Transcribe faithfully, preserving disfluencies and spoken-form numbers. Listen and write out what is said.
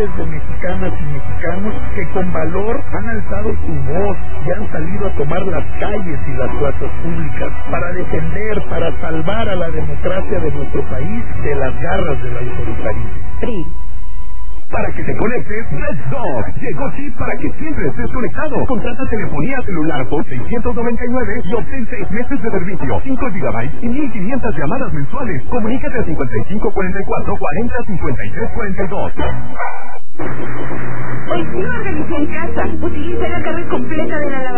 miles de mexicanas y mexicanos que con valor han alzado su voz y han salido a tomar las calles y las plazas públicas para defender, para salvar a la democracia de nuestro país de las garras del autoritarismo. P R I. Para que te conectes, Red Dog. Llegó chip para que siempre estés conectado. Contrata telefonía celular por seiscientos noventa y nueve y obtén seis meses de servicio, cinco gigabytes y mil quinientas llamadas mensuales. Comunícate a cincuenta y cinco cuarenta y cuatro cuarenta cincuenta y tres cuarenta y dos. Hoy sí organizé en casa. Utilicé la carga completa de la lavadora.